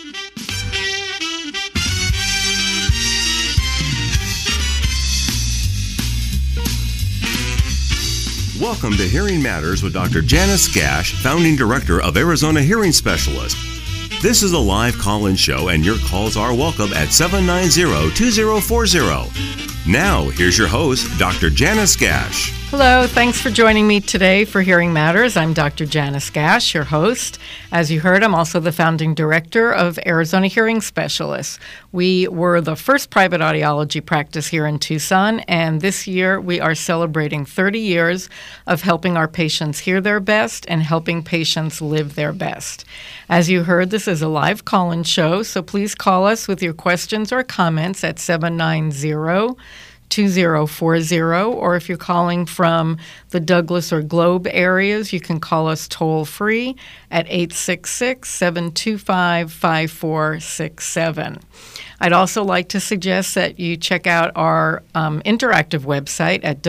Welcome to Hearing Matters with Dr. Janice Gash, Founding Director of Arizona Hearing Specialists. This is a live call-in show, and your calls are welcome at 790-2040. Now, here's your host, Dr. Janice Gash. Hello, thanks for joining me today for Hearing Matters. I'm Dr. Janice Gash, your host. As you heard, I'm also the founding director of Arizona Hearing Specialists. We were the first private audiology practice here in Tucson, and this year we are celebrating 30 years of helping our patients hear their best and helping patients live their best. As you heard, this is a live call-in show, so please call us with your questions or comments at 790-2040, or if you're calling from the Douglas or Globe areas, you can call us toll-free at 866-725-5467. I'd also like to suggest that you check out our interactive website at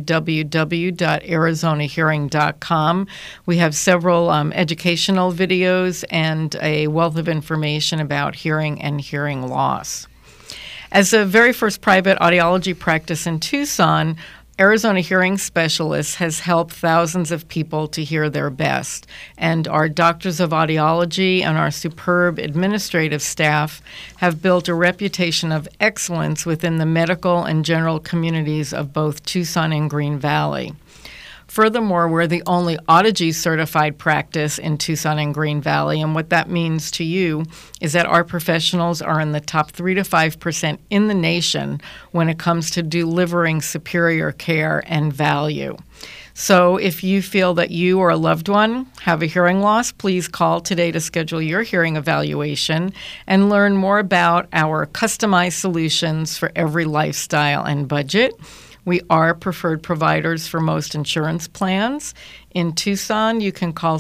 www.arizonahearing.com. We have several educational videos and a wealth of information about hearing and hearing loss. As the very first private audiology practice in Tucson, Arizona Hearing Specialists has helped thousands of people to hear their best, and our doctors of audiology and our superb administrative staff have built a reputation of excellence within the medical and general communities of both Tucson and Green Valley. Furthermore, we're the only Audigy certified practice in Tucson and Green Valley, and what that means to you is that our professionals are in the top 3 to 5% in the nation when it comes to delivering superior care and value. So if you feel that you or a loved one have a hearing loss, please call today to schedule your hearing evaluation and learn more about our customized solutions for every lifestyle and budget. We are preferred providers for most insurance plans. In Tucson, you can call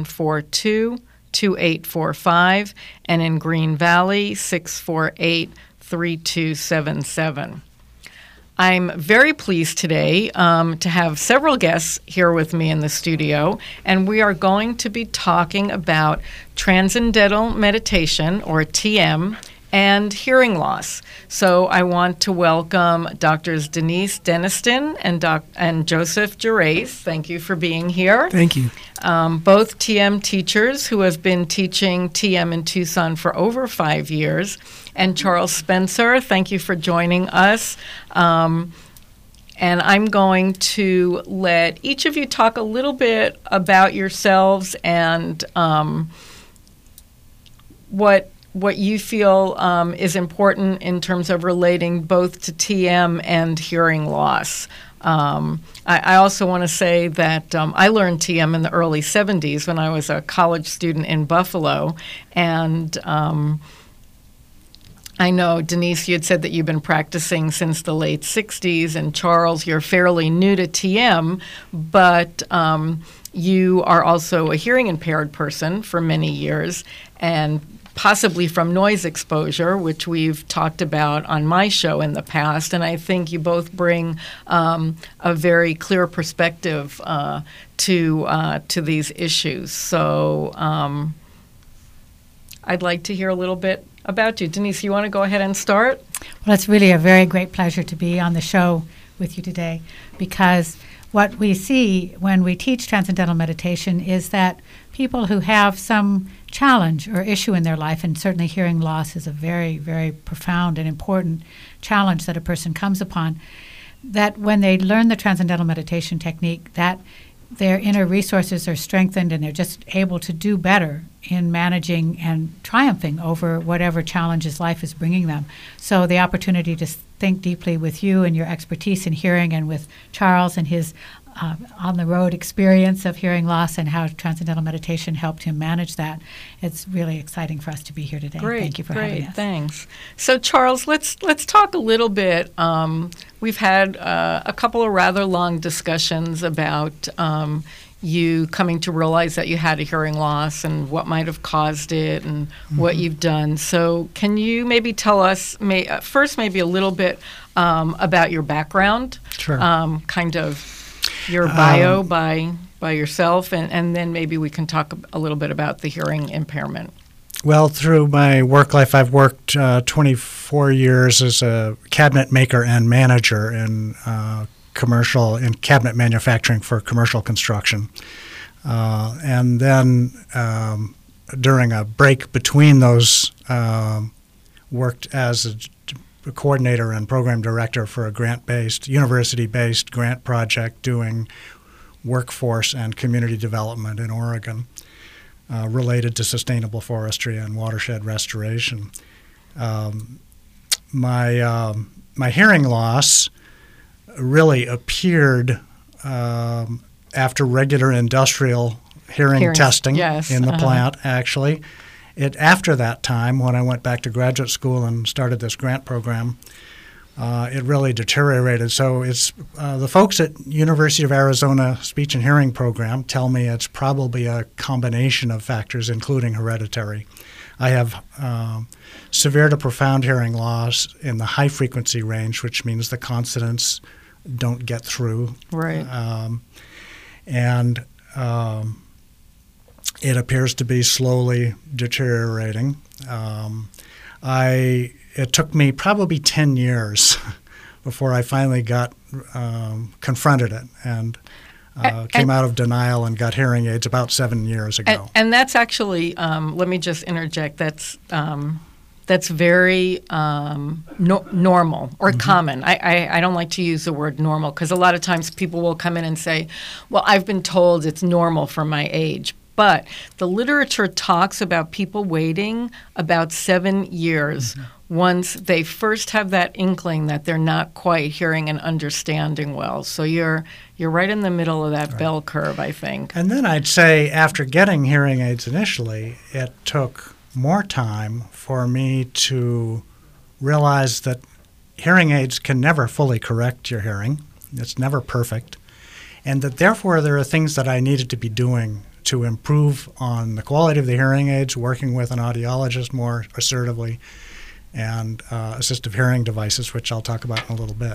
742-2845, and in Green Valley, 648-3277. I'm very pleased today to have several guests here with me in the studio, and we are going to be talking about transcendental meditation, or TM, and hearing loss. So I want to welcome Drs. Denise Deniston and Joseph Gervais. Thank you for being here. Thank you. Both TM teachers who have been teaching TM in Tucson for over 5 years. And Charles Spencer, thank you for joining us. And I'm going to let each of you talk a little bit about yourselves and what you feel is important in terms of relating both to TM and hearing loss. I also want to say that I learned TM in the early 70s when I was a college student in Buffalo, and I know, Denise, you had said that you've been practicing since the late 60s, and Charles, you're fairly new to TM, but you are also a hearing impaired person for many years, and possibly from noise exposure, which we've talked about on my show in the past. And I think you both bring a very clear perspective to these issues. So I'd like to hear a little bit about you. Denise, you want to go ahead and start? Well, it's really a very great pleasure to be on the show with you today, because what we see when we teach transcendental meditation is that people who have some challenge or issue in their life, and certainly hearing loss is a very, very profound and important challenge that a person comes upon, that when they learn the transcendental meditation technique, that their inner resources are strengthened and they're just able to do better in managing and triumphing over whatever challenges life is bringing them. So the opportunity to think deeply with you and your expertise in hearing, and with Charles and his on-the-road experience of hearing loss and how transcendental meditation helped him manage that. It's really exciting for us to be here today. Great, Thank you for having us. Thanks. So, Charles, let's talk a little bit. We've had a couple of rather long discussions about you coming to realize that you had a hearing loss and what might have caused it and what you've done. So can you maybe tell us first maybe a little bit about your background? Sure. Kind of your bio by yourself, and then maybe we can talk a little bit about the hearing impairment. Well, through my work life, I've worked 24 years as a cabinet maker and manager in cabinet manufacturing for commercial construction. And then during a break between those, worked as a coordinator and program director for a university-based grant project doing workforce and community development in Oregon related to sustainable forestry and watershed restoration. My hearing loss really appeared after regular industrial hearing testing in the plant, actually. After that time, when I went back to graduate school and started this grant program, it really deteriorated. So it's the folks at University of Arizona Speech and Hearing Program tell me it's probably a combination of factors, including hereditary. I have severe to profound hearing loss in the high frequency range, which means the consonants don't get through. Right. And it appears to be slowly deteriorating. It took me probably 10 years before I finally got confronted it and came out of denial and got hearing aids about 7 years ago. And that's actually, let me just interject, that's very normal or common. I don't like to use the word normal because a lot of times people will come in and say, well, I've been told it's normal for my age. But the literature talks about people waiting about 7 years once they first have that inkling that they're not quite hearing and understanding well. So you're right in the middle of that bell curve, I think. And then I'd say after getting hearing aids initially, it took more time for me to realize that hearing aids can never fully correct your hearing. It's never perfect. And that therefore there are things that I needed to be doing to improve on the quality of the hearing aids, working with an audiologist more assertively, and assistive hearing devices, which I'll talk about in a little bit.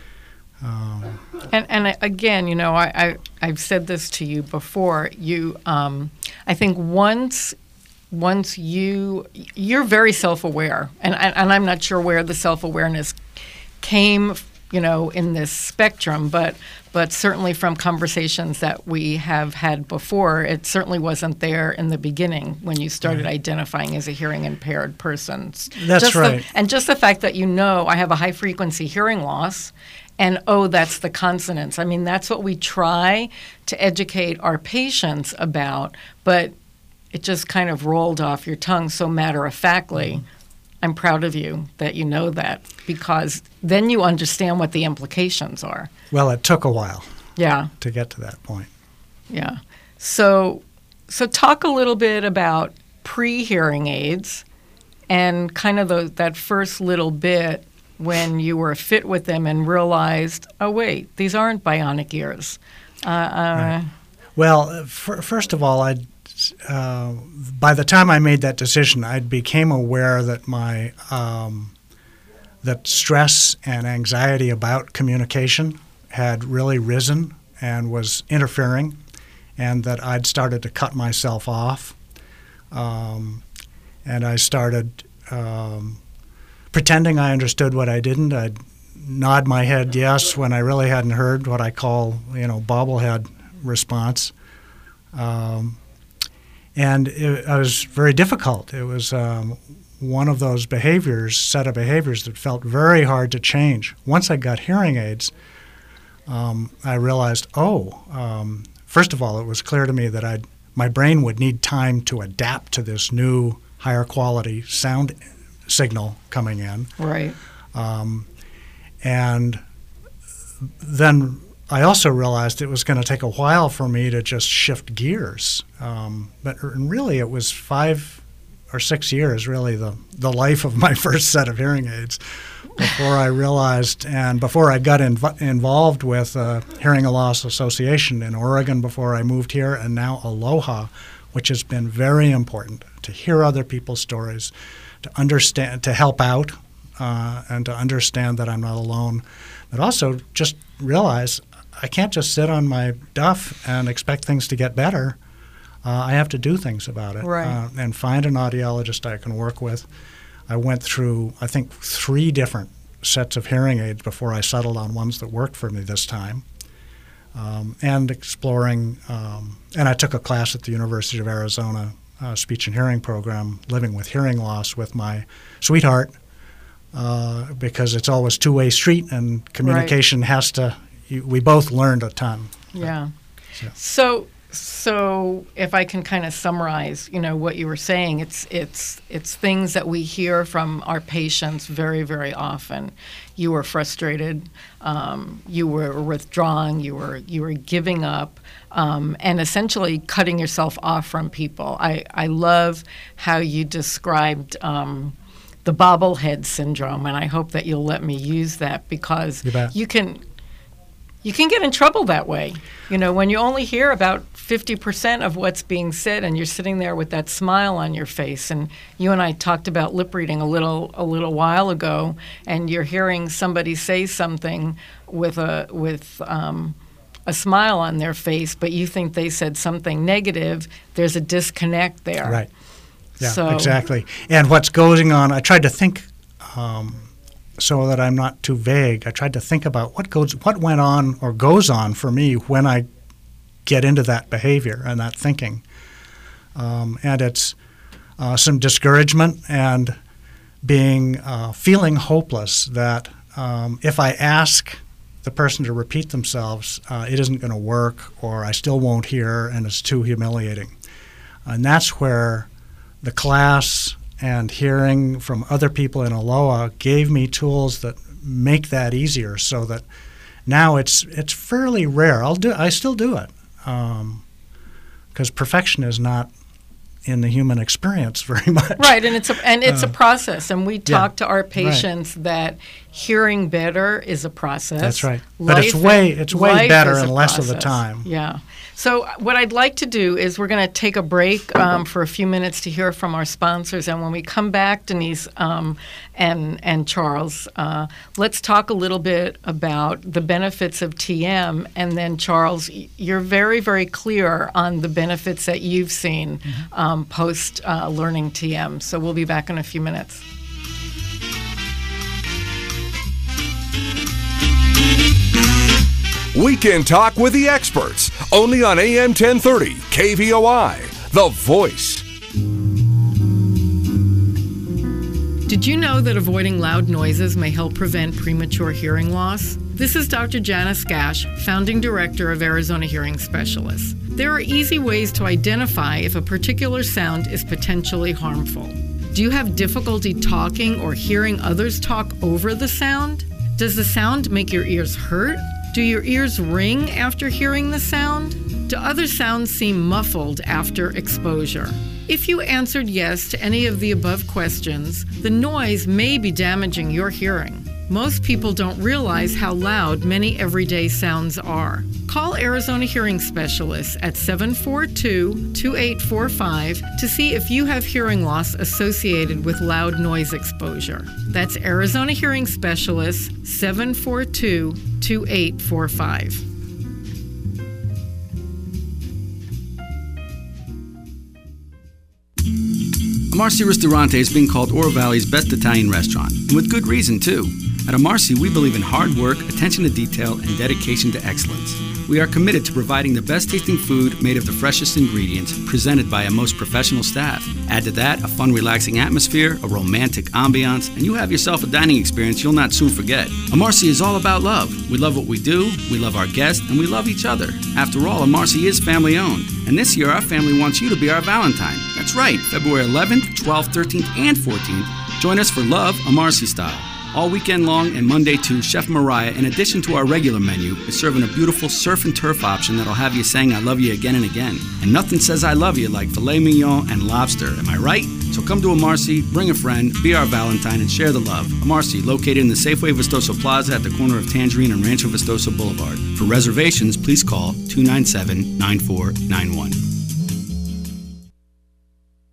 And again, you know, I've said this to you before. I think once you're very self-aware, and I'm not sure where the self-awareness came, you know, in this spectrum, but certainly from conversations that we have had before, it certainly wasn't there in the beginning when you started identifying as a hearing impaired person. That's right. And just the fact that you know I have a high frequency hearing loss, and that's the consonants. I mean, that's what we try to educate our patients about, but it just kind of rolled off your tongue so matter-of-factly. I'm proud of you that you know that, because then you understand what the implications are. Well, it took a while to get to that point. Yeah. So talk a little bit about pre-hearing aids and kind of that first little bit when you were fit with them and realized, oh, wait, these aren't bionic ears. Right. Well, first of all, by the time I made that decision, I became aware that my that stress and anxiety about communication had really risen and was interfering, and that I'd started to cut myself off. And I started pretending I understood what I didn't. I'd nod my head yes when I really hadn't heard, what I call, bobblehead response. And it was very difficult. It was one of those set of behaviors that felt very hard to change. Once I got hearing aids, I realized, first of all, it was clear to me that my brain would need time to adapt to this new, higher quality sound signal coming in. Right. And then I also realized it was going to take a while for me to just shift gears. But really, it was 5 or 6 years, really, the life of my first set of hearing aids, before I realized, and before I got involved with Hearing Loss Association in Oregon before I moved here, and now Aloha, which has been very important to hear other people's stories, to understand, to help out, and to understand that I'm not alone, but also just realize I can't just sit on my duff and expect things to get better. I have to do things about it, right. And find an audiologist I can work with. I went through, I think, 3 different sets of hearing aids before I settled on ones that worked for me this time. And exploring, and I took a class at the University of Arizona speech and hearing program, living with hearing loss, with my sweetheart, because it's always two-way street and communication right. has to, we both learned a ton. Yeah. So if I can kind of summarize, what you were saying, it's things that we hear from our patients very, very often. You were frustrated, you were withdrawing, you were giving up, and essentially cutting yourself off from people. I love how you described the bobblehead syndrome, and I hope that you'll let me use that, because you can get in trouble that way. When you only hear about 50% of what's being said, and you're sitting there with that smile on your face. And you and I talked about lip reading a little while ago, and you're hearing somebody say something with a smile on their face, but you think they said something negative. There's a disconnect there. Right. Yeah, exactly. And what's going on, I tried to think, so that I'm not too vague, I tried to think about what went on or goes on for me when I get into that behavior and that thinking. And it's some discouragement and feeling hopeless that if I ask the person to repeat themselves, it isn't going to work, or I still won't hear, and it's too humiliating. And that's where the class and hearing from other people in Aloha gave me tools that make that easier, so that now it's fairly rare. I still do it, because perfection is not in the human experience very much. Right, and it's a process, and we talk to our patients that hearing better is a process. That's right, but it's way better in less of the time. Yeah. So what I'd like to do is we're going to take a break for a few minutes to hear from our sponsors, and when we come back, Denise and Charles, let's talk a little bit about the benefits of TM, and then Charles, you're very, very clear on the benefits that you've seen post learning TM. So we'll be back in a few minutes. Weekend Talk with the experts, only on AM 1030, KVOI, The Voice. Did you know that avoiding loud noises may help prevent premature hearing loss? This is Dr. Janice Gash, Founding Director of Arizona Hearing Specialists. There are easy ways to identify if a particular sound is potentially harmful. Do you have difficulty talking or hearing others talk over the sound? Does the sound make your ears hurt? Do your ears ring after hearing the sound? Do other sounds seem muffled after exposure? If you answered yes to any of the above questions, the noise may be damaging your hearing. Most people don't realize how loud many everyday sounds are. Call Arizona Hearing Specialists at 742-2845 to see if you have hearing loss associated with loud noise exposure. That's Arizona Hearing Specialists, 742-2845. Amarsi Ristorante is being called Oro Valley's best Italian restaurant, and with good reason, too. At Amarsi, we believe in hard work, attention to detail, and dedication to excellence. We are committed to providing the best-tasting food made of the freshest ingredients, presented by a most professional staff. Add to that a fun, relaxing atmosphere, a romantic ambiance, and you have yourself a dining experience you'll not soon forget. Amarsi is all about love. We love what we do, we love our guests, and we love each other. After all, Amarsi is family-owned. And this year, our family wants you to be our Valentine. That's right, February 11th, 12th, 13th, and 14th. Join us for Love Amarsi Style. All weekend long and Monday too, Chef Mariah, in addition to our regular menu, is serving a beautiful surf and turf option that'll have you saying I love you again and again. And nothing says I love you like filet mignon and lobster, am I right? So come to Amarsi, bring a friend, be our Valentine, and share the love. Amarsi, located in the Safeway Vistoso Plaza at the corner of Tangerine and Rancho Vistoso Boulevard. For reservations, please call 297-9491.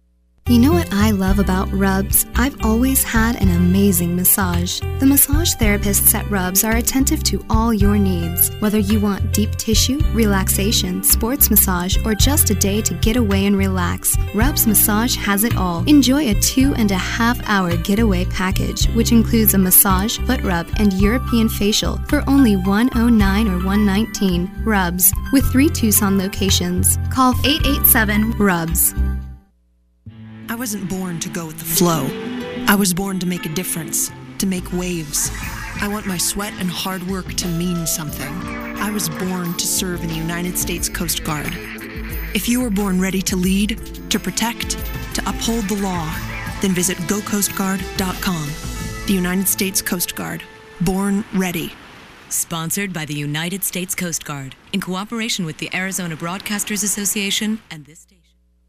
You know what I love about Rubs? I've always had an amazing massage. The massage therapists at Rubs are attentive to all your needs. Whether you want deep tissue, relaxation, sports massage, or just a day to get away and relax, Rubs Massage has it all. Enjoy a 2.5-hour getaway package, which includes a massage, foot rub, and European facial for only $109 or $119. Rubs, with 3 Tucson locations. Call 887-RUBS. I wasn't born to go with the flow. I was born to make a difference, to make waves. I want my sweat and hard work to mean something. I was born to serve in the United States Coast Guard. If you were born ready to lead, to protect, to uphold the law, then visit gocoastguard.com. The United States Coast Guard. Born ready. Sponsored by the United States Coast Guard, in cooperation with the Arizona Broadcasters Association and this station.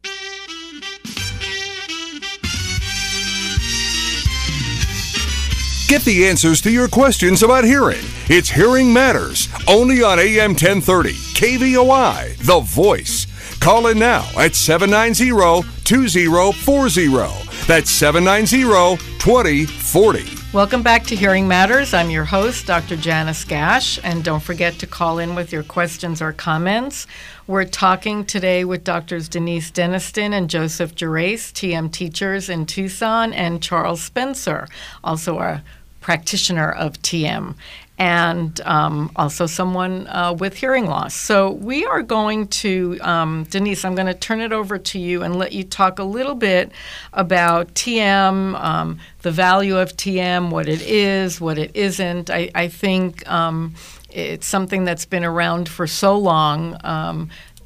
Get the answers to your questions about hearing. It's Hearing Matters, only on AM 1030, KVOI, The Voice. Call in now at 790-2040. That's 790-2040. Welcome back to Hearing Matters. I'm your host, Dr. Janice Gash, and don't forget to call in with your questions or comments. We're talking today with Drs. Denise Deniston and Joseph Gerace, TM teachers in Tucson, and Charles Spencer, also a practitioner of TM, and also someone with hearing loss. So we are going to, Denise, I'm going to turn it over to you and let you talk a little bit about TM, the value of TM, what it is, what it isn't. I think it's something that's been around for so long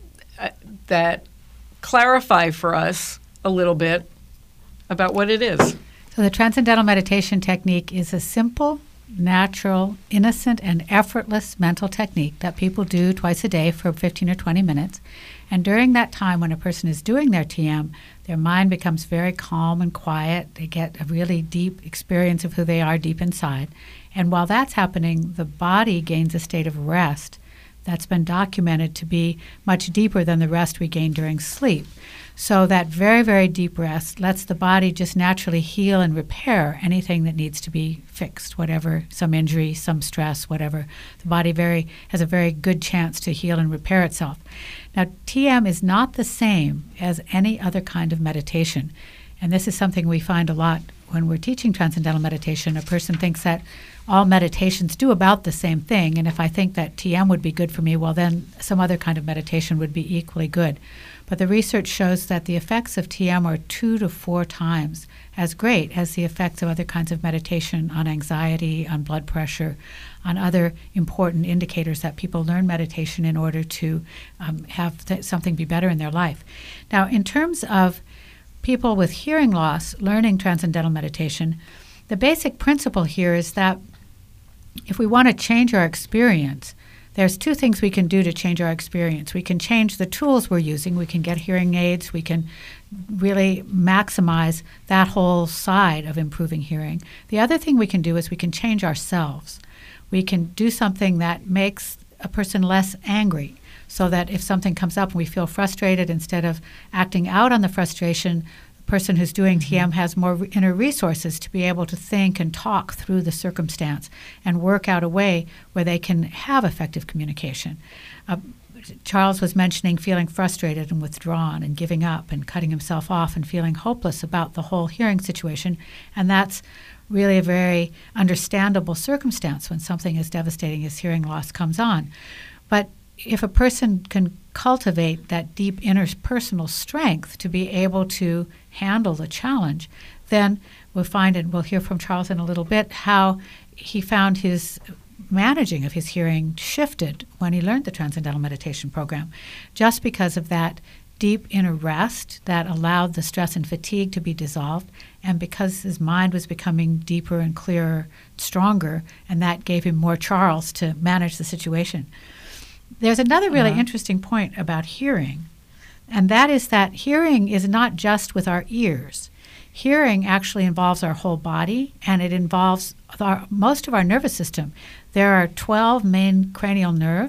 that clarify for us a little bit about what it is. So the Transcendental Meditation technique is a simple, natural, innocent, and effortless mental technique that people do twice a day for 15 or 20 minutes. And during that time when a person is doing their TM, their mind becomes very calm and quiet. They get a really deep experience of who they are deep inside. And while that's happening, the body gains a state of rest that's been documented to be much deeper than the rest we gain during sleep. So that very, very deep rest lets the body just naturally heal and repair anything that needs to be fixed, whatever, some injury, some stress, whatever. The body has a very good chance to heal and repair itself. Now, TM is not the same as any other kind of meditation. And this is something we find a lot when we're teaching Transcendental Meditation. A person thinks that all meditations do about the same thing, and if I think that TM would be good for me, well, then some other kind of meditation would be equally good. But the research shows that the effects of TM are 2 to 4 times as great as the effects of other kinds of meditation on anxiety, on blood pressure, on other important indicators that people learn meditation in order to have something be better in their life. Now, in terms of people with hearing loss learning Transcendental Meditation, the basic principle here is that if we want to change our experience, there's 2 things we can do to change our experience. We can change the tools we're using. We can get hearing aids. We can really maximize that whole side of improving hearing. The other thing we can do is we can change ourselves. We can do something that makes a person less angry, so that if something comes up and we feel frustrated, instead of acting out on the frustration, person who's doing TM has more inner resources to be able to think and talk through the circumstance and work out a way where they can have effective communication. Charles was mentioning feeling frustrated and withdrawn and giving up and cutting himself off and feeling hopeless about the whole hearing situation, and that's really a very understandable circumstance when something as devastating as hearing loss comes on. But if a person can cultivate that deep interpersonal strength to be able to handle the challenge, then we'll find, and we'll hear from Charles in a little bit, how he found his managing of his hearing shifted when he learned the Transcendental Meditation program, just because of that deep inner rest that allowed the stress and fatigue to be dissolved, and because his mind was becoming deeper and clearer, stronger, and that gave him more Charles to manage the situation. There's another really interesting point about hearing, and that is that hearing is not just with our ears. Hearing actually involves our whole body, and it involves most of our nervous system. There are 12 main cranial nerves,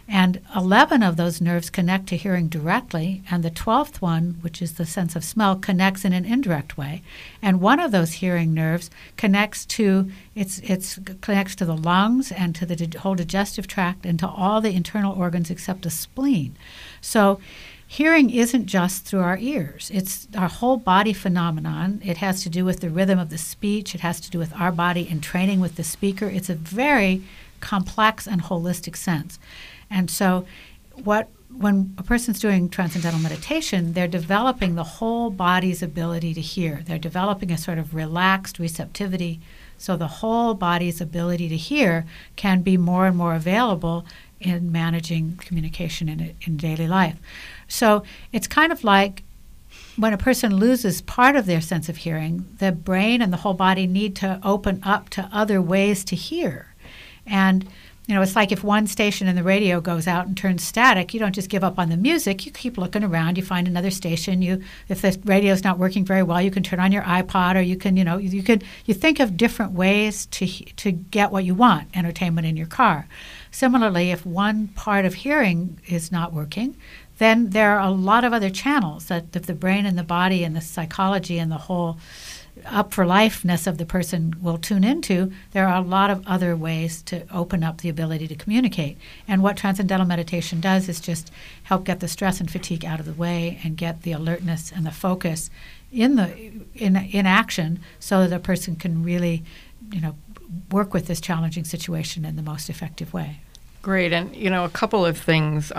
And 11 of those nerves connect to hearing directly, and the 12th one, which is the sense of smell, connects in an indirect way. And one of those hearing nerves connects to connects to the lungs and to the whole digestive tract and to all the internal organs except the spleen. So hearing isn't just through our ears. It's our whole body phenomenon. It has to do with the rhythm of the speech. It has to do with our body in training with the speaker. It's a very complex and holistic sense. And so when a person's doing transcendental meditation, they're developing the whole body's ability to hear. They're developing a sort of relaxed receptivity, so the whole body's ability to hear can be more and more available in managing communication in daily life. So it's kind of like when a person loses part of their sense of hearing, the brain and the whole body need to open up to other ways to hear. And it's like if one station in the radio goes out and turns static, you don't just give up on the music. You keep looking around. You find another station. If the radio's not working very well, you can turn on your iPod, or you can, you think of different ways to get what you want, entertainment in your car. Similarly, if one part of hearing is not working, then there are a lot of other channels that the brain and the body and the psychology and the whole up for lifeness of the person will tune into. There are a lot of other ways to open up the ability to communicate. And what transcendental meditation does is just help get the stress and fatigue out of the way and get the alertness and the focus in action, so that a person can really, work with this challenging situation in the most effective way. Great. And, a couple of things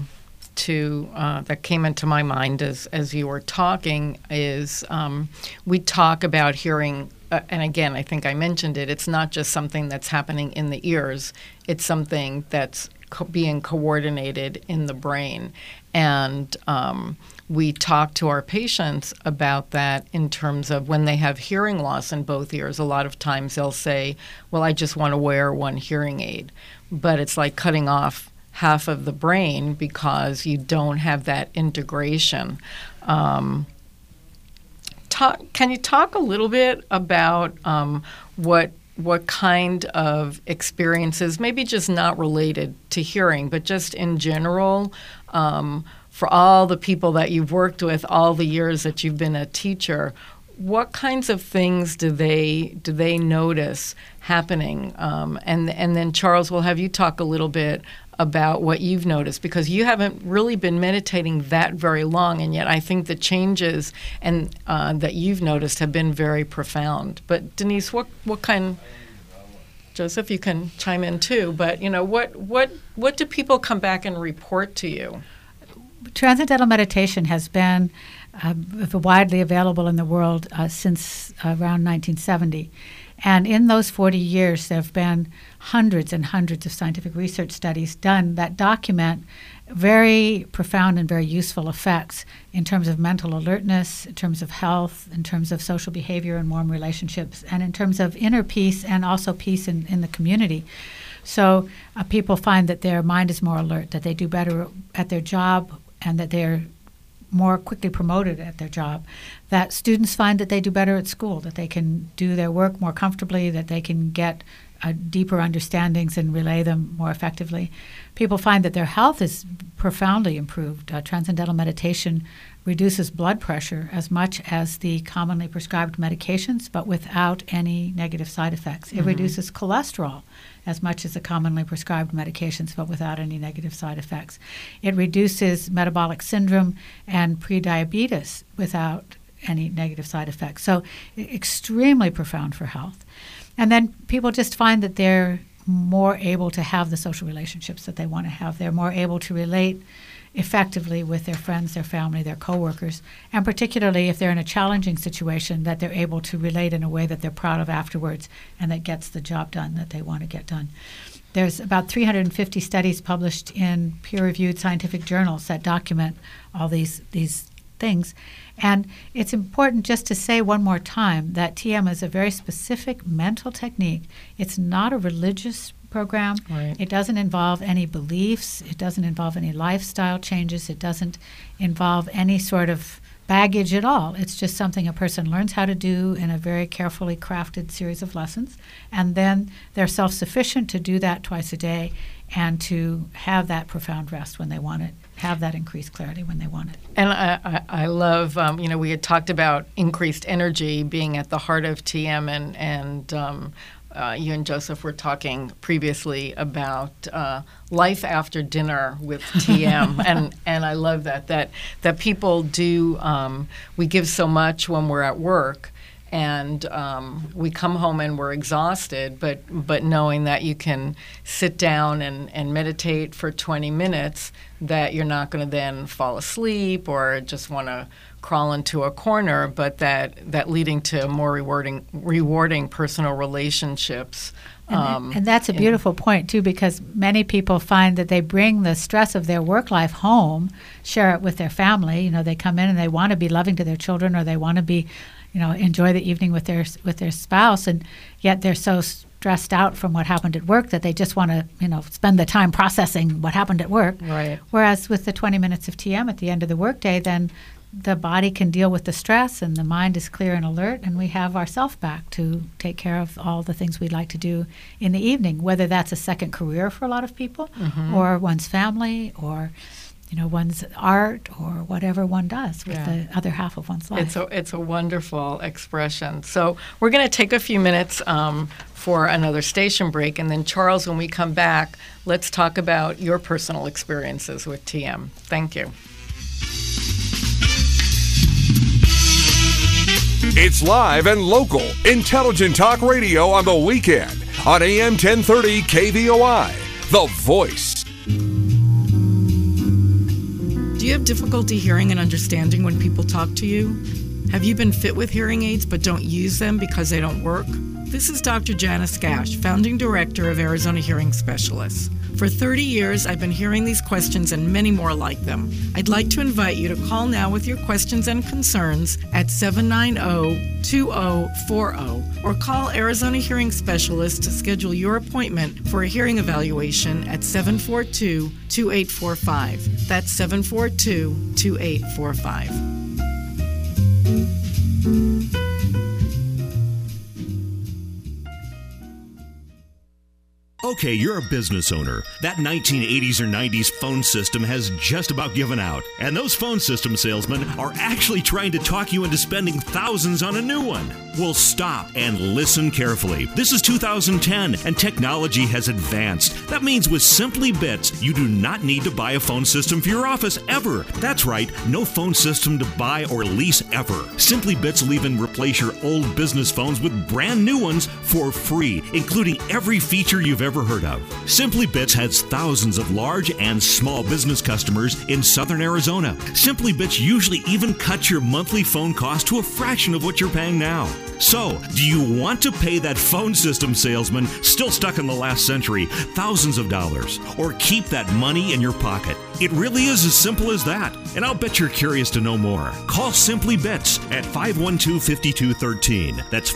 that came into my mind as you were talking is we talk about hearing, and again, I think I mentioned it, it's not just something that's happening in the ears, it's something that's being coordinated in the brain. And we talk to our patients about that in terms of when they have hearing loss in both ears. A lot of times they'll say, well, I just want to wear one hearing aid. But it's like cutting off half of the brain because you don't have that integration. Can you talk a little bit about what kind of experiences, maybe just not related to hearing, but just in general, for all the people that you've worked with, all the years that you've been a teacher, what kinds of things do they notice happening? And then Charles, we'll have you talk a little bit about what you've noticed, because you haven't really been meditating that very long, and yet I think the changes and that you've noticed have been very profound. But Denise, what kind? Joseph, you can chime in too. But what do people come back and report to you? Transcendental meditation has been widely available in the world since around 1970. And in those 40 years, there have been hundreds and hundreds of scientific research studies done that document very profound and very useful effects in terms of mental alertness, in terms of health, in terms of social behavior and warm relationships, and in terms of inner peace and also peace in the community. So people find that their mind is more alert, that they do better at their job, and that they're more quickly promoted at their job, that students find that they do better at school, that they can do their work more comfortably, that they can get deeper understandings and relay them more effectively. People find that their health is profoundly improved. Transcendental meditation reduces blood pressure as much as the commonly prescribed medications, but without any negative side effects. It reduces cholesterol as much as the commonly prescribed medications, but without any negative side effects. It reduces metabolic syndrome and prediabetes without any negative side effects. So extremely profound for health. And then people just find that they're more able to have the social relationships that they want to have. They're more able to relate effectively with their friends, their family, their coworkers, and particularly if they're in a challenging situation, that they're able to relate in a way that they're proud of afterwards and that gets the job done that they want to get done. There's about 350 studies published in peer-reviewed scientific journals that document all these things. And it's important just to say one more time that TM is a very specific mental technique. It's not a religious program. Right. It doesn't involve any beliefs. It doesn't involve any lifestyle changes. It doesn't involve any sort of baggage at all. It's just something a person learns how to do in a very carefully crafted series of lessons, and then they're self-sufficient to do that twice a day and to have that profound rest when they want it, have that increased clarity when they want it. And I love, we had talked about increased energy being at the heart of TM, and you and Joseph were talking previously about life after dinner with TM, and I love that people do. We give so much when we're at work, and we come home and we're exhausted. But knowing that you can sit down and meditate for 20 minutes, that you're not going to then fall asleep or just want to crawl into a corner, but that leading to more rewarding personal relationships. And that's a beautiful point, too, because many people find that they bring the stress of their work life home, share it with their family. They come in and they want to be loving to their children, or they want to be, enjoy the evening with their spouse, and yet they're so stressed out from what happened at work that they just want to, spend the time processing what happened at work. Right. Whereas with the 20 minutes of TM at the end of the workday, then the body can deal with the stress and the mind is clear and alert, and we have ourselves back to take care of all the things we'd like to do in the evening, whether that's a second career for a lot of people, or one's family, or one's art, or whatever one does with the other half of one's life. It's a wonderful expression. So we're going to take a few minutes for another station break, and then Charles, when we come back, let's talk about your personal experiences with TM. Thank you. It's live and local, intelligent talk radio on the weekend on AM 1030 KVOI, The Voice. Do you have difficulty hearing and understanding when people talk to you? Have you been fit with hearing aids but don't use them because they don't work? This is Dr. Janice Gash, founding director of Arizona Hearing Specialists. For 30 years, I've been hearing these questions and many more like them. I'd like to invite you to call now with your questions and concerns at 790-2040 or call Arizona Hearing Specialists to schedule your appointment for a hearing evaluation at 742-2845. That's 742-2845. Okay, you're a business owner. That 1980s or 90s phone system has just about given out. And those phone system salesmen are actually trying to talk you into spending thousands on a new one. Well, stop and listen carefully. This is 2010 and technology has advanced. That means with Simply Bits, you do not need to buy a phone system for your office ever. That's right, no phone system to buy or lease ever. Simply Bits will even replace your old business phones with brand new ones for free, including every feature you've ever heard of. Simply Bits has thousands of large and small business customers in southern Arizona. Simply Bits usually even cuts your monthly phone cost to a fraction of what you're paying now. So, do you want to pay that phone system salesman still stuck in the last century thousands of dollars, or keep that money in your pocket? It really is as simple as that, and I'll bet you're curious to know more. Call Simply Bits at 512-5213. That's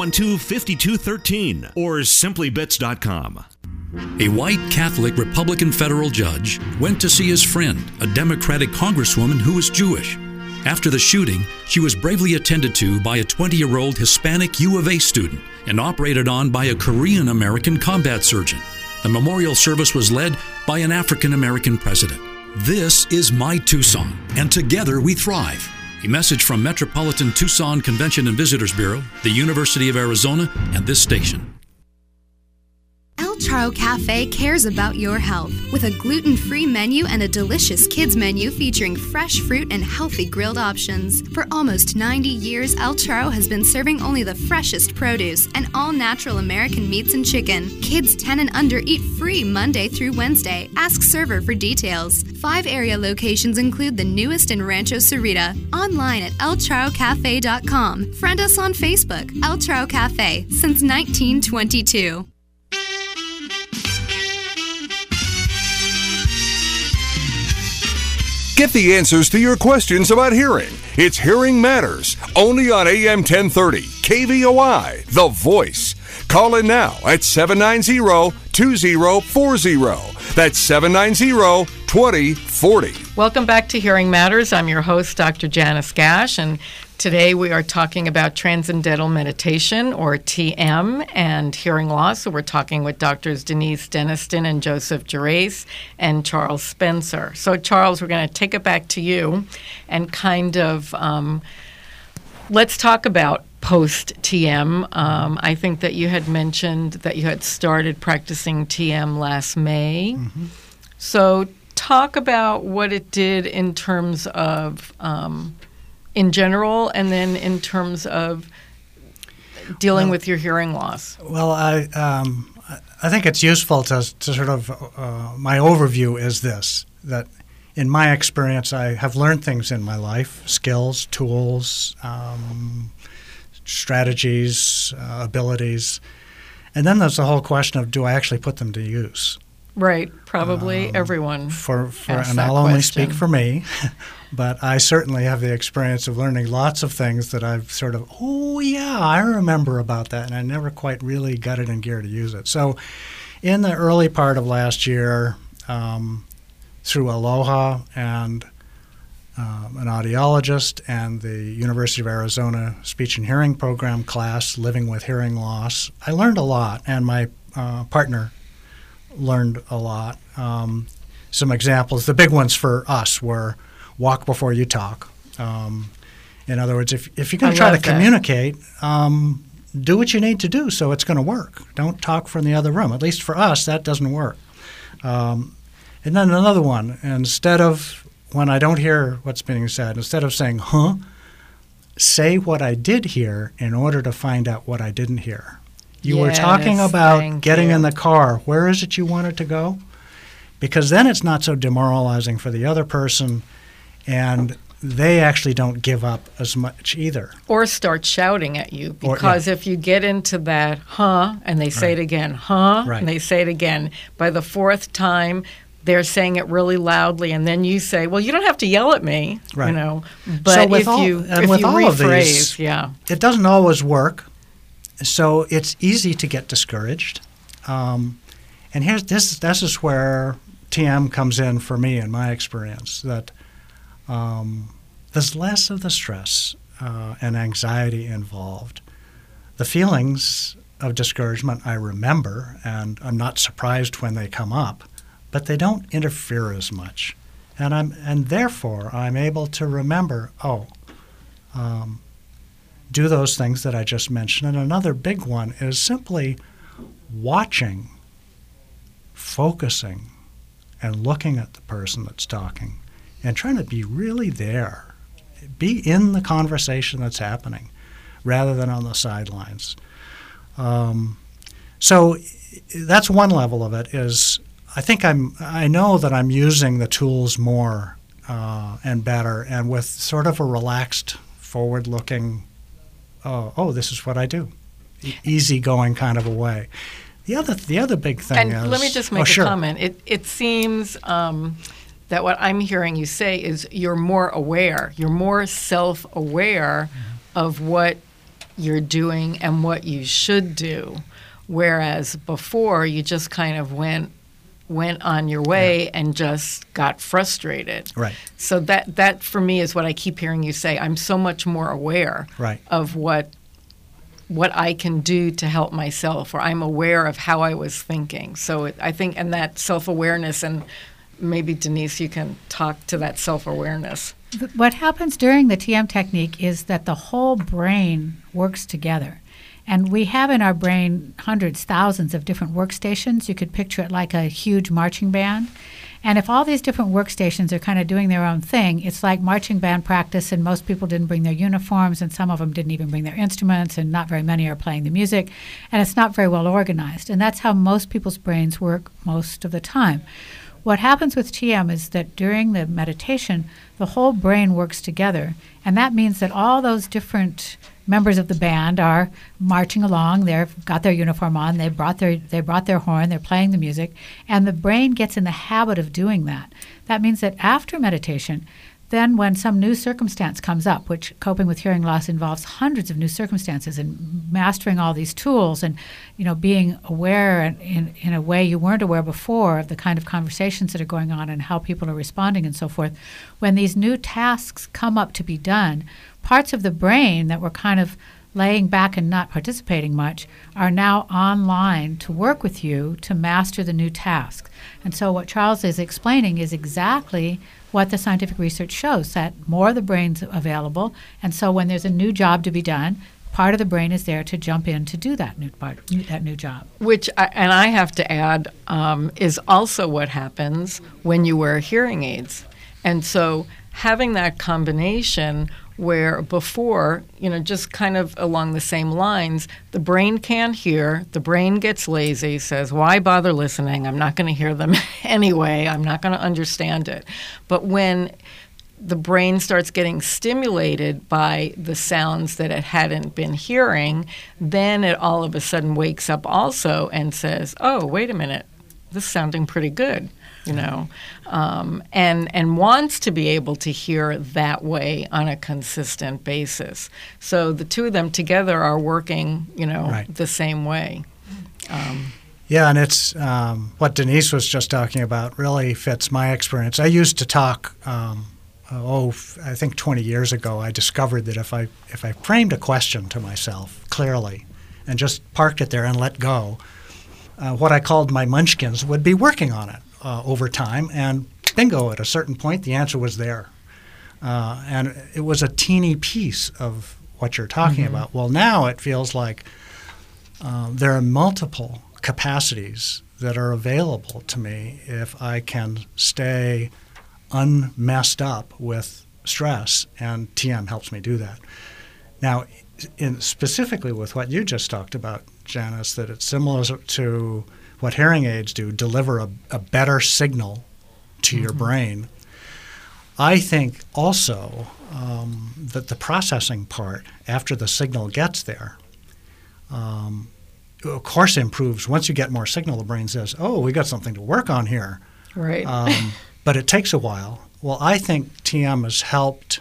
512-5213, or simplybits.com. A white Catholic Republican federal judge went to see his friend, a Democratic congresswoman who was Jewish. After the shooting, she was bravely attended to by a 20-year-old Hispanic U of A student and operated on by a Korean-American combat surgeon. The memorial service was led by an African-American president. This is My Tucson, and together we thrive. A message from Metropolitan Tucson Convention and Visitors Bureau, the University of Arizona, and this station. El Charro Cafe cares about your health with a gluten-free menu and a delicious kids menu featuring fresh fruit and healthy grilled options. For almost 90 years, El Charro has been serving only the freshest produce and all-natural American meats and chicken. Kids 10 and under eat free Monday through Wednesday. Ask server for details. 5 area locations include the newest in Rancho Cerrita. Online at elcharrocafe.com. Friend us on Facebook. El Charro Cafe, since 1922. Get the answers to your questions about hearing. It's Hearing Matters, only on AM 1030, KVOI, The Voice. Call in now at 790-2040. That's 790-2040. 2040. Welcome back to Hearing Matters. I'm your host, Dr. Janice Gash, and today we are talking about transcendental meditation, or TM, and hearing loss. So we're talking with Drs. Denise Denniston and Joseph Gerace and Charles Spencer. So Charles, we're going to take it back to you and kind of let's talk about post-TM. I think that you had mentioned that you had started practicing TM last May. Mm-hmm. So talk about what it did in terms of in general, and then in terms of dealing with your hearing loss. Well, I think it's useful to sort of my overview is this, that in my experience I have learned things in my life, skills, tools, strategies, abilities, and then there's the whole question of, do I actually put them to use? Right, probably everyone. And I'll only speak for me, but I certainly have the experience of learning lots of things that I've sort of, I remember about that, and I never quite really got it in gear to use it. So in the early part of last year, through Aloha and an audiologist and the University of Arizona Speech and Hearing Program class, Living with Hearing Loss, I learned a lot, and my partner learned a lot. Some examples, the big ones for us were walk before you talk. In other words, if you're going to try to communicate, do what you need to do so it's going to work. Don't talk from the other room. At least for us, that doesn't work. And then another one, instead of, when I don't hear what's being said, instead of saying, say what I did hear in order to find out what I didn't hear. You were talking about getting in the car. Where is it you wanted to go? Because then it's not so demoralizing for the other person, and they actually don't give up as much either. Or start shouting at you, because if you get into that, and they say it again, and they say it again, by the fourth time, they're saying it really loudly, and then you say, well, you don't have to yell at me, you know. But so if you rephrase, it doesn't always work. So it's easy to get discouraged. And this is where TM comes in for me in my experience, that there's less of the stress and anxiety involved. The feelings of discouragement I remember, and I'm not surprised when they come up, but they don't interfere as much. And therefore I'm able to remember, do those things that I just mentioned. And another big one is simply watching, focusing, and looking at the person that's talking and trying to be really there. Be in the conversation that's happening rather than on the sidelines. So that's one level of it, is I know that I'm using the tools more and better, and with sort of a relaxed, forward-looking, this is what I do, easygoing kind of a way. The other big thing is... And let me just make a comment. It seems that what I'm hearing you say is you're more aware. You're more self-aware of what you're doing and what you should do, whereas before you just kind of went on your way and just got frustrated. Right. So that for me is what I keep hearing you say. I'm so much more aware of what I can do to help myself, or I'm aware of how I was thinking. So I think, and that self-awareness, and maybe Denise, you can talk to that self-awareness. What happens during the TM technique is that the whole brain works together. And we have in our brain hundreds, thousands of different workstations. You could picture it like a huge marching band. And if all these different workstations are kind of doing their own thing, it's like marching band practice, and most people didn't bring their uniforms, and some of them didn't even bring their instruments, and not very many are playing the music, and it's not very well organized. And that's how most people's brains work most of the time. What happens with TM is that during the meditation, the whole brain works together, and that means that all those different members of the band are marching along. They've got their uniform on. They brought their horn. They're playing the music, and the brain gets in the habit of doing that. That means that after meditation, then when some new circumstance comes up, which coping with hearing loss involves hundreds of new circumstances and mastering all these tools and, being aware in a way you weren't aware before of the kind of conversations that are going on and how people are responding and so forth, when these new tasks come up to be done, parts of the brain that were kind of laying back and not participating much are now online to work with you to master the new task. And so what Charles is explaining is exactly what the scientific research shows, that more of the brain's available, and so when there's a new job to be done, part of the brain is there to jump in to do that new job. Which, and I have to add, is also what happens when you wear hearing aids. And so having that combination where before, just kind of along the same lines, the brain can't hear, the brain gets lazy, says, why bother listening? I'm not going to hear them anyway. I'm not going to understand it. But when the brain starts getting stimulated by the sounds that it hadn't been hearing, then it all of a sudden wakes up also and says, oh, wait a minute, this is sounding pretty good. And wants to be able to hear that way on a consistent basis. So the two of them together are working, right. The same way. Yeah, and it's what Denise was just talking about really fits my experience. I used to talk, I think 20 years ago, I discovered that if I framed a question to myself clearly and just parked it there and let go, what I called my munchkins would be working on it. Over time, and bingo, at a certain point, the answer was there. And it was a teeny piece of what you're talking about. Well, now it feels like there are multiple capacities that are available to me if I can stay unmessed up with stress, and TM helps me do that. Now, specifically with what you just talked about, Janice, that it's similar to what hearing aids do, deliver a better signal to your brain. I think also that the processing part after the signal gets there, of course, improves. Once you get more signal, the brain says, oh, we got something to work on here. Right. But it takes a while. Well, I think TM has helped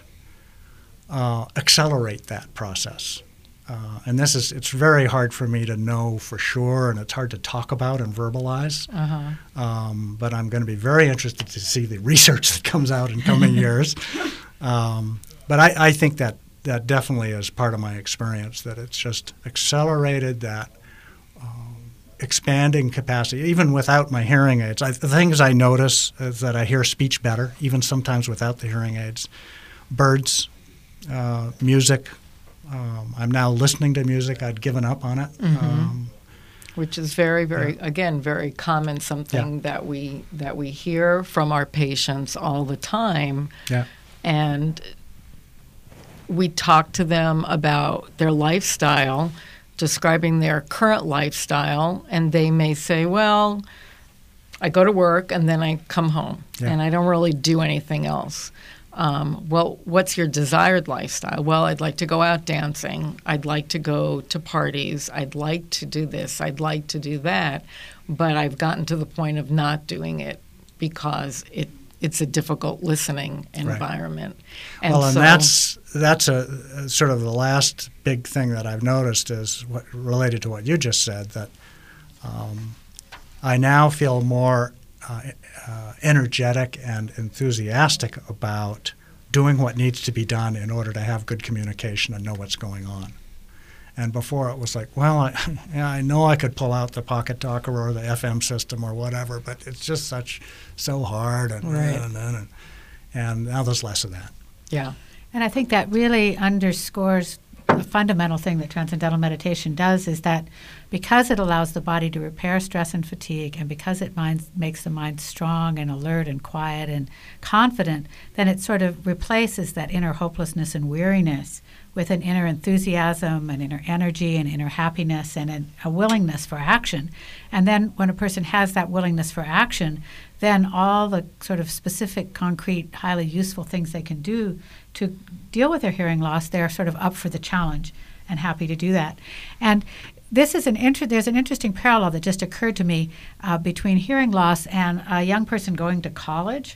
accelerate that process. And it's very hard for me to know for sure, and it's hard to talk about and verbalize. But I'm going to be very interested to see the research that comes out in coming years. But I think that definitely is part of my experience, that it's just accelerated that expanding capacity. Even without my hearing aids, the things I notice is that I hear speech better, even sometimes without the hearing aids. Birds, music. I'm now listening to music. I'd given up on it. Which is very, very, again, very common, something that we hear from our patients all the time. Yeah. And we talk to them about their lifestyle, describing their current lifestyle, and they may say, well, I go to work and then I come home and I don't really do anything else. Well, what's your desired lifestyle? Well, I'd like to go out dancing. I'd like to go to parties. I'd like to do this. I'd like to do that. But I've gotten to the point of not doing it because it's a difficult listening environment. Right. And that's a sort of the last big thing that I've noticed is related to what you just said, that I now feel more energetic and enthusiastic about doing what needs to be done in order to have good communication and know what's going on. And before it was like, well, I know I could pull out the pocket talker or the FM system or whatever, but it's just so hard and now there's less of that. Yeah. And I think that really underscores the fundamental thing that Transcendental Meditation does, is that because it allows the body to repair stress and fatigue, and because it makes the mind strong and alert and quiet and confident, then it sort of replaces that inner hopelessness and weariness with an inner enthusiasm, an inner energy, an inner happiness, and a willingness for action. And then when a person has that willingness for action, then all the sort of specific, concrete, highly useful things they can do to deal with their hearing loss, they're sort of up for the challenge and happy to do that. And this is there's an interesting parallel that just occurred to me between hearing loss and a young person going to college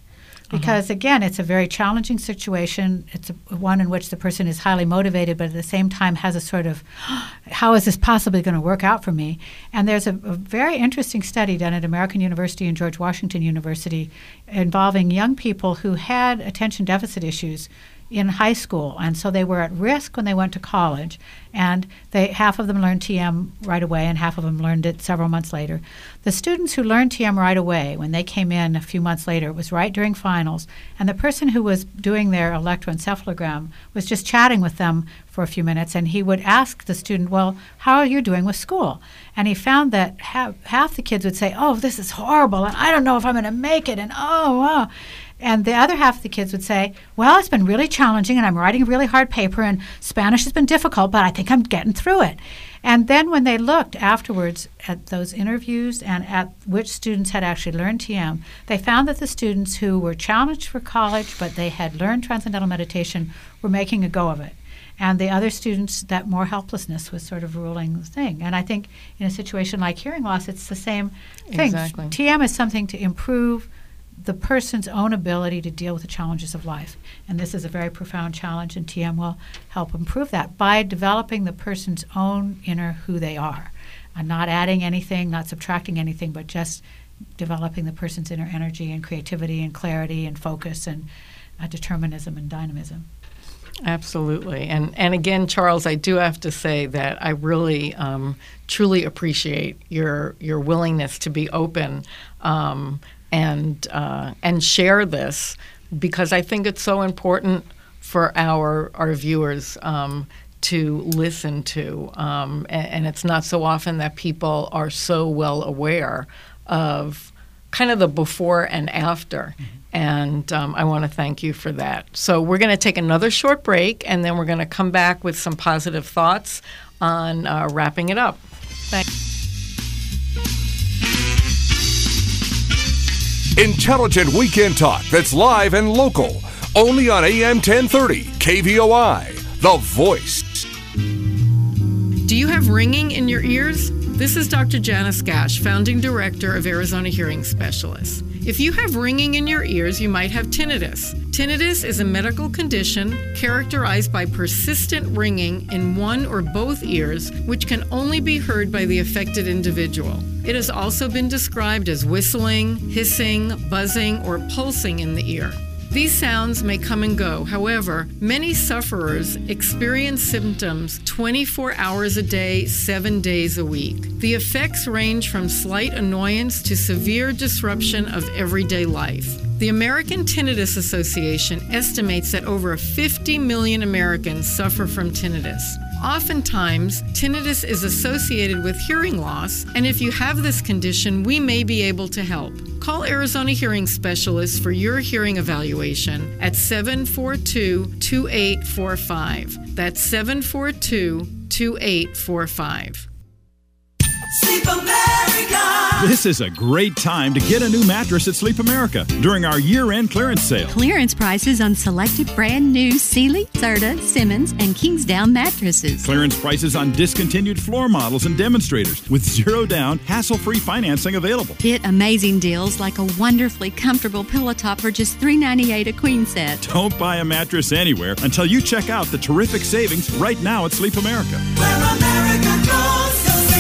because, again, it's a very challenging situation. It's one in which the person is highly motivated, but at the same time has a sort of, how is this possibly going to work out for me? And there's a very interesting study done at American University and George Washington University involving young people who had attention deficit issues in high school, and so they were at risk when they went to college, and half of them learned TM right away and half of them learned it several months later. The students who learned TM right away, when they came in a few months later, it was right during finals, and the person who was doing their electroencephalogram was just chatting with them for a few minutes, and he would ask the student, well, how are you doing with school? And he found that half the kids would say, oh, this is horrible, and I don't know if I'm going to make it, and oh. And the other half of the kids would say, well, it's been really challenging, and I'm writing a really hard paper, and Spanish has been difficult, but I think I'm getting through it. And then when they looked afterwards at those interviews and at which students had actually learned TM, they found that the students who were challenged for college, but they had learned Transcendental Meditation, were making a go of it. And the other students, that more helplessness was sort of ruling the thing. And I think in a situation like hearing loss, it's the same thing. Exactly. TM is something to improve the person's own ability to deal with the challenges of life. And this is a very profound challenge, and TM will help improve that by developing the person's own inner who they are, and not adding anything, not subtracting anything, but just developing the person's inner energy and creativity and clarity and focus and determinism and dynamism. Absolutely. And again, Charles, I do have to say that I really truly appreciate your willingness to be open and share this, because I think it's so important for our viewers to listen to. And it's not so often that people are so well aware of kind of the before and after. Mm-hmm. And I want to thank you for that. So we're going to take another short break, and then we're going to come back with some positive thoughts on wrapping it up. Thanks. Intelligent Weekend Talk that's live and local. Only on AM 1030 KVOI, The Voice. Do you have ringing in your ears? This is Dr. Janice Gash, founding director of Arizona Hearing Specialists. If you have ringing in your ears, you might have tinnitus. Tinnitus is a medical condition characterized by persistent ringing in one or both ears, which can only be heard by the affected individual. It has also been described as whistling, hissing, buzzing, or pulsing in the ear. These sounds may come and go. However, many sufferers experience symptoms 24 hours a day, 7 days a week. The effects range from slight annoyance to severe disruption of everyday life. The American Tinnitus Association estimates that over 50 million Americans suffer from tinnitus. Oftentimes, tinnitus is associated with hearing loss, and if you have this condition, we may be able to help. Call Arizona Hearing Specialists for your hearing evaluation at 742-2845. That's 742-2845. Sleep America! This is a great time to get a new mattress at Sleep America during our year-end clearance sale. Clearance prices on selected brand new Sealy, Serta, Simmons, and Kingsdown mattresses. Clearance prices on discontinued floor models and demonstrators with zero down, hassle-free financing available. Get amazing deals like a wonderfully comfortable pillow top for just $398 a queen set. Don't buy a mattress anywhere until you check out the terrific savings right now at Sleep America. Where America goes.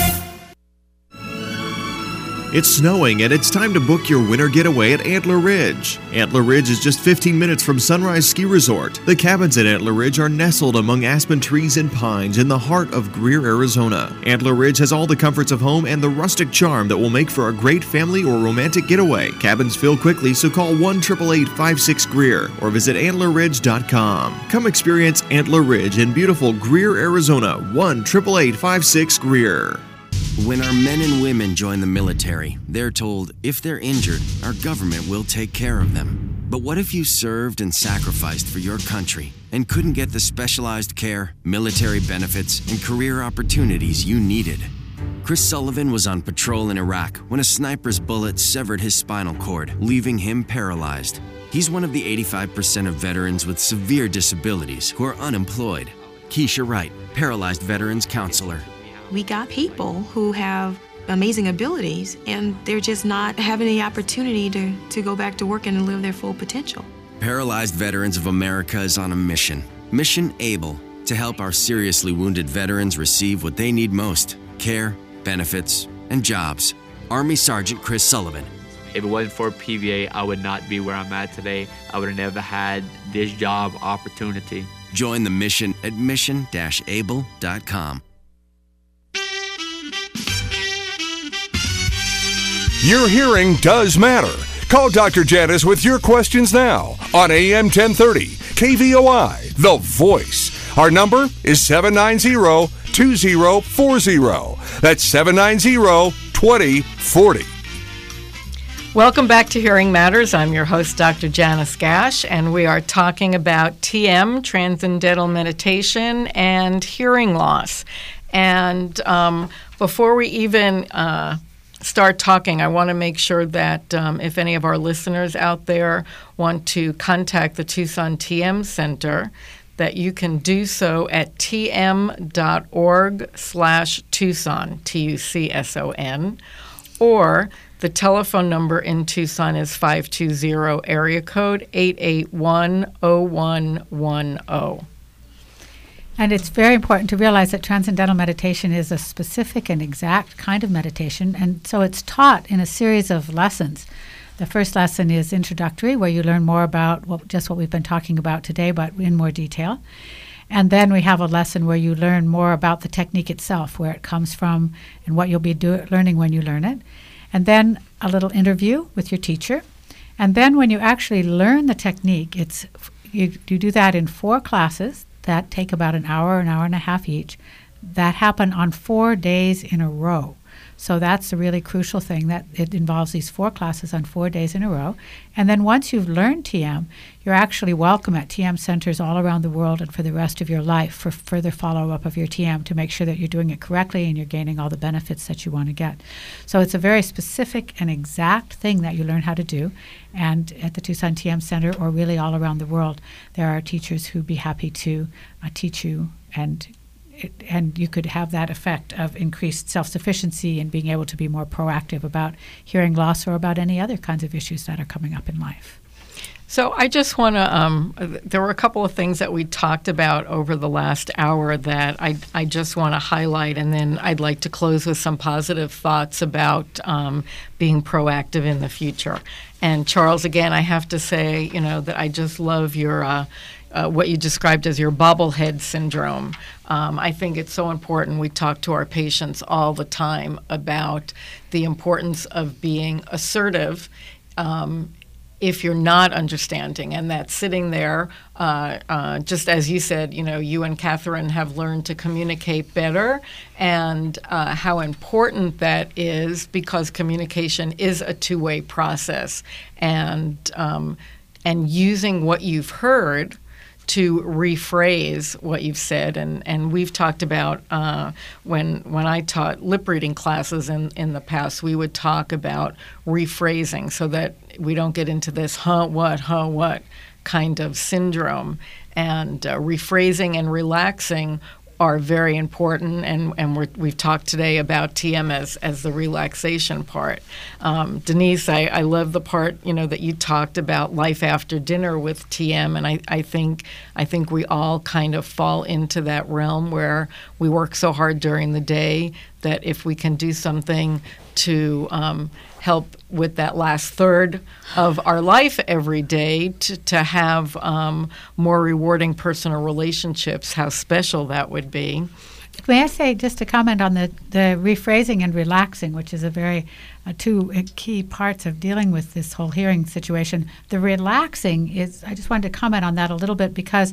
It's snowing, and it's time to book your winter getaway at Antler Ridge. Antler Ridge is just 15 minutes from Sunrise Ski Resort. The cabins at Antler Ridge are nestled among aspen trees and pines in the heart of Greer, Arizona. Antler Ridge has all the comforts of home and the rustic charm that will make for a great family or romantic getaway. Cabins fill quickly, so call 1-888-56-GREER or visit antlerridge.com. Come experience Antler Ridge in beautiful Greer, Arizona. 1-888-56-GREER. When our men and women join the military, they're told if they're injured, our government will take care of them. But what if you served and sacrificed for your country and couldn't get the specialized care, military benefits, and career opportunities you needed? Chris Sullivan was on patrol in Iraq when a sniper's bullet severed his spinal cord, leaving him paralyzed. He's one of the 85% of veterans with severe disabilities who are unemployed. Keisha Wright, Paralyzed Veterans Counselor. We got people who have amazing abilities, and they're just not having the opportunity to go back to work and live their full potential. Paralyzed Veterans of America is on a mission. Mission ABLE, to help our seriously wounded veterans receive what they need most: care, benefits, and jobs. Army Sergeant Chris Sullivan. If it wasn't for PVA, I would not be where I'm at today. I would have never had this job opportunity. Join the mission at mission-able.com. Your hearing does matter. Call Dr. Janice with your questions now on AM 1030, KVOI, The Voice. Our number is 790-2040. That's 790-2040. Welcome back to Hearing Matters. I'm your host, Dr. Janice Gash, and we are talking about TM, Transcendental Meditation, and hearing loss. And before we even start talking, I want to make sure that if any of our listeners out there want to contact the Tucson TM Center, that you can do so at tm.org/Tucson, Tucson, or the telephone number in Tucson is 520 area code 881-0110. And it's very important to realize that Transcendental Meditation is a specific and exact kind of meditation, and so it's taught in a series of lessons. The first lesson is introductory, where you learn more about just what we've been talking about today, but in more detail. And then we have a lesson where you learn more about the technique itself, where it comes from, and what you'll be learning when you learn it. And then a little interview with your teacher. And then when you actually learn the technique, you do that in 4 classes that take about an hour and a half each, that happen on 4 days in a row. So that's a really crucial thing, that it involves these 4 classes on 4 days in a row. And then once you've learned TM, you're actually welcome at TM centers all around the world and for the rest of your life for further follow-up of your TM to make sure that you're doing it correctly and you're gaining all the benefits that you want to get. So it's a very specific and exact thing that you learn how to do. And at the Tucson TM Center, or really all around the world, there are teachers who'd be happy to teach you, and you could have that effect of increased self-sufficiency and being able to be more proactive about hearing loss or about any other kinds of issues that are coming up in life. So I just want to, there were a couple of things that we talked about over the last hour that I just want to highlight, and then I'd like to close with some positive thoughts about being proactive in the future. And Charles, again, I have to say, that I just love your what you described as your bobblehead syndrome. I think it's so important. We talk to our patients all the time about the importance of being assertive if you're not understanding, and that sitting there, just as you said, you and Catherine have learned to communicate better, and how important that is, because communication is a two-way process, and using what you've heard to rephrase what you've said. And we've talked about when I taught lip reading classes in the past, we would talk about rephrasing so that we don't get into this what kind of syndrome. And rephrasing and relaxing are very important, and we've talked today about TM as the relaxation part. Denise, I love the part that you talked about life after dinner with TM, and I think we all kind of fall into that realm where we work so hard during the day that if we can do something to help with that last third of our life every day to have more rewarding personal relationships, how special that would be. May I say, just to comment on the rephrasing and relaxing, which is a very two key parts of dealing with this whole hearing situation. The relaxing is, I just wanted to comment on that a little bit, because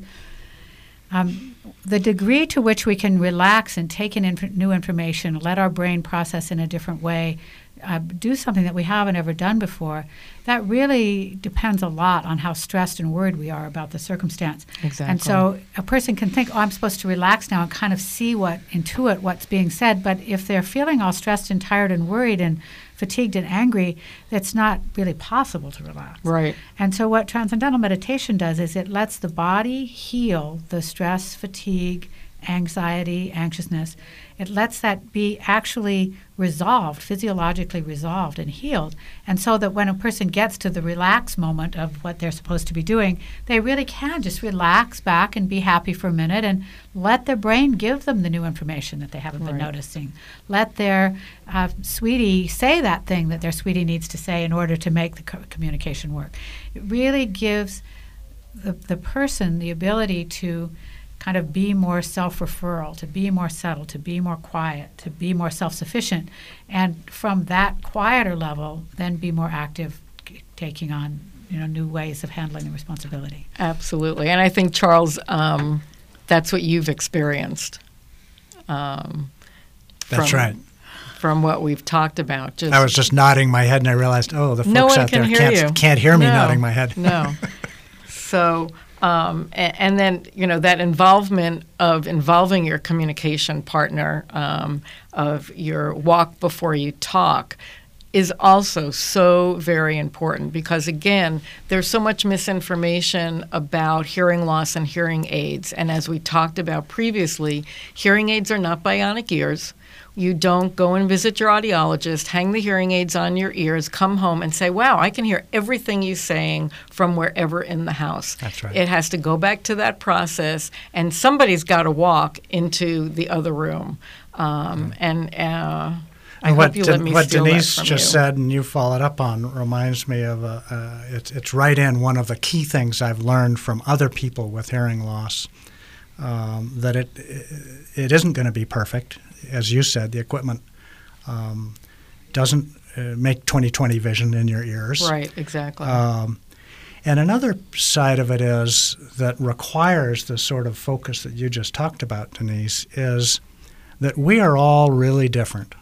the degree to which we can relax and take in new information, let our brain process in a different way, do something that we haven't ever done before, that really depends a lot on how stressed and worried we are about the circumstance. Exactly. And so a person can think, I'm supposed to relax now and kind of intuit what's being said, but if they're feeling all stressed and tired and worried and fatigued and angry, it's not really possible to relax. Right. And so what Transcendental Meditation does is it lets the body heal the stress, fatigue, anxiety, anxiousness. It lets that be actually resolved, physiologically resolved and healed. And so that when a person gets to the relax moment of what they're supposed to be doing, they really can just relax back and be happy for a minute and let their brain give them the new information that they haven't been noticing. Let their sweetie say that thing that their sweetie needs to say in order to make the communication work. It really gives the person the ability to kind of be more self-referral, to be more settled, to be more quiet, to be more self-sufficient, and from that quieter level, then be more active, taking on new ways of handling the responsibility. Absolutely, and I think, Charles, that's what you've experienced. That's right. From what we've talked about. I was just nodding my head, and I realized, the folks out there can't hear me nodding my head. No. So, and then, that involving your communication partner, of your walk before you talk, is also so very important because, again, there's so much misinformation about hearing loss and hearing aids. And as we talked about previously, hearing aids are not bionic ears. You don't go and visit your audiologist, hang the hearing aids on your ears, come home and say, wow, I can hear everything you're saying from wherever in the house. That's right. It has to go back to that process, and somebody's got to walk into the other room. I hope you let me what steal Denise that from just you. said and you followed up on reminds me of it's right in one of the key things I've learned from other people with hearing loss, that it isn't going to be perfect. As you said, the equipment doesn't make 20/20 vision in your ears. Right, exactly. And another side of it is that requires the sort of focus that you just talked about, Denise, is that we are all really different.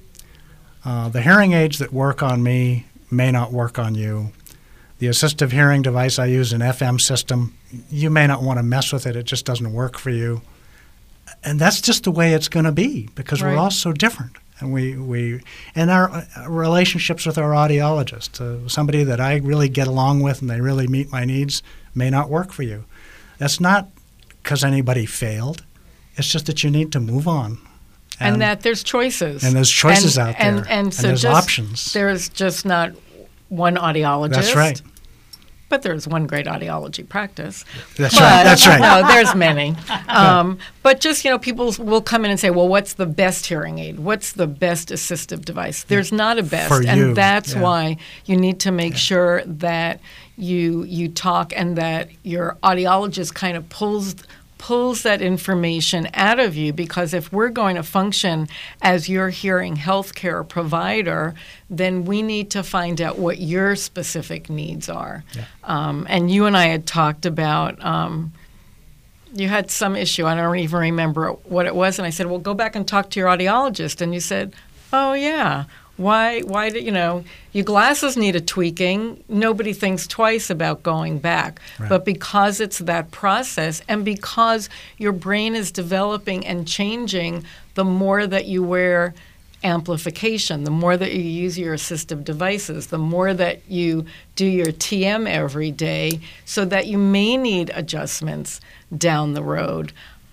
The hearing aids that work on me may not work on you. The assistive hearing device I use, an FM system, you may not want to mess with it. It just doesn't work for you. And that's just the way it's going to be because we're all so different. And we and our relationships with our audiologist, somebody that I really get along with and they really meet my needs, may not work for you. That's not because anybody failed. It's just that you need to move on. And that there's choices. And there's choices out there. And so there's options. There's just not one audiologist. That's right. But there's one great audiology practice. That's right. That's right. No, there's many. But just, people will come in and say, well, what's the best hearing aid? What's the best assistive device? There's not a best. For you. And that's why you need to make sure that you talk and that your audiologist kind of pulls that information out of you, because if we're going to function as your hearing healthcare provider, then we need to find out what your specific needs are. Yeah. And you and I had talked about you had some issue. I don't even remember what it was. And I said, well, go back and talk to your audiologist. And you said, oh, yeah. Why did your glasses need a tweaking? Nobody thinks twice about going back. Right. But because it's that process and because your brain is developing and changing, the more that you wear amplification, the more that you use your assistive devices, the more that you do your TM every day, so that you may need adjustments down the road.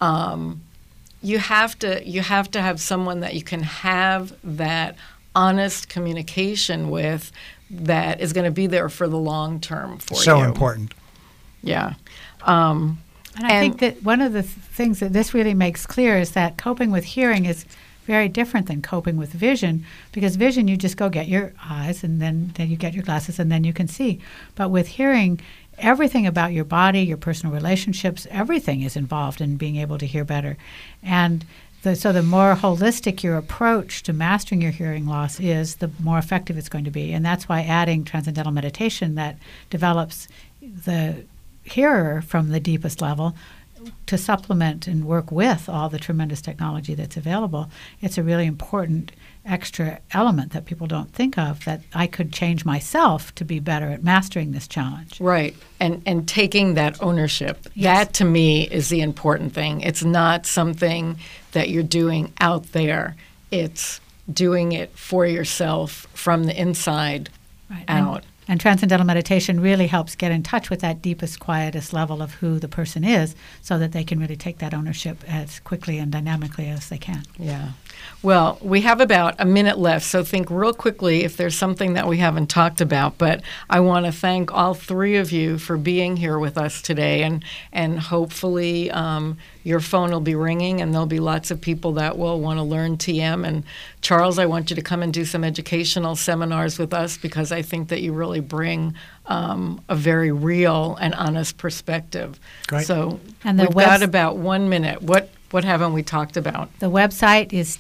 You have to have someone that you can have that honest communication with that is going to be there for the long term for you. So important. Yeah. And I think that one of the things that this really makes clear is that coping with hearing is very different than coping with vision, because vision, you just go get your eyes and then you get your glasses and then you can see. But with hearing, everything about your body, your personal relationships, everything is involved in being able to hear better. And so the more holistic your approach to mastering your hearing loss is, the more effective it's going to be. And that's why adding transcendental meditation that develops the hearer from the deepest level to supplement and work with all the tremendous technology that's available, it's a really important extra element that people don't think of, that I could change myself to be better at mastering this challenge. Right. And taking that ownership. Yes. That, to me, is the important thing. It's not something that you're doing out there. It's doing it for yourself from the inside out. And Transcendental Meditation really helps get in touch with that deepest, quietest level of who the person is so that they can really take that ownership as quickly and dynamically as they can. Yeah. Well, we have about a minute left, so think real quickly if there's something that we haven't talked about. But I want to thank all three of you for being here with us today, and hopefully your phone will be ringing and there'll be lots of people that will want to learn TM. And Charles, I want you to come and do some educational seminars with us because I think that you really bring a very real and honest perspective. Great. So we've got about 1 minute. What haven't we talked about? The website is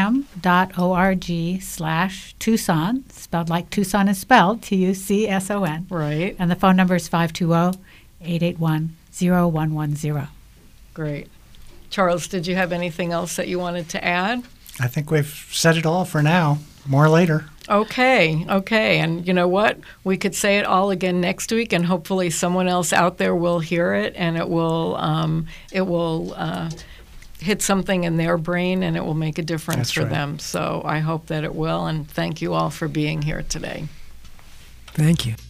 tm.org/Tucson, spelled like Tucson is spelled, Tucson. Right. And the phone number is 520-881-0110. Great. Charles, did you have anything else that you wanted to add? I think we've said it all for now. More later. Okay. And you know what? We could say it all again next week, and hopefully someone else out there will hear it, and it will hit something in their brain, and it will make a difference for them. So I hope that it will, and thank you all for being here today. Thank you.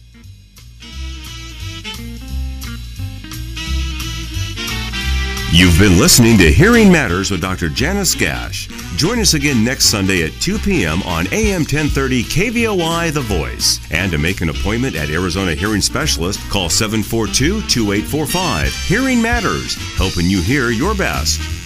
You've been listening to Hearing Matters with Dr. Janice Gash. Join us again next Sunday at 2 p.m. on AM 1030 KVOI The Voice. And to make an appointment at Arizona Hearing Specialist, call 742-2845. Hearing Matters, helping you hear your best.